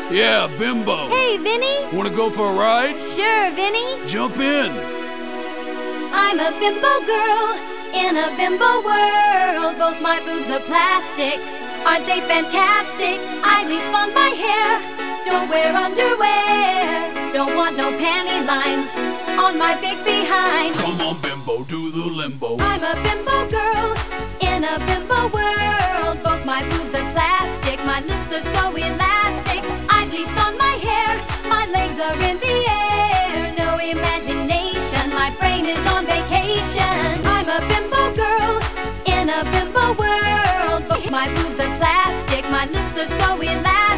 Yeah, Bimbo. Hey, Vinny. Wanna go for a ride? Sure, Vinny. Jump in. I'm a bimbo girl in a bimbo world. Both my boobs are plastic. Aren't they fantastic? I least fund my hair. Don't wear underwear. Don't want no panty lines on my big behind. Come on, Bimbo, do the limbo. I'm a bimbo girl in a bimbo world. Both my boobs are plastic. My lips are so elastic. I've least on my hair. My legs are in the air. No imagination. My brain is on vacation. I'm a bimbo girl in a bimbo world. Both my boobs are plastic. My lips are so elastic.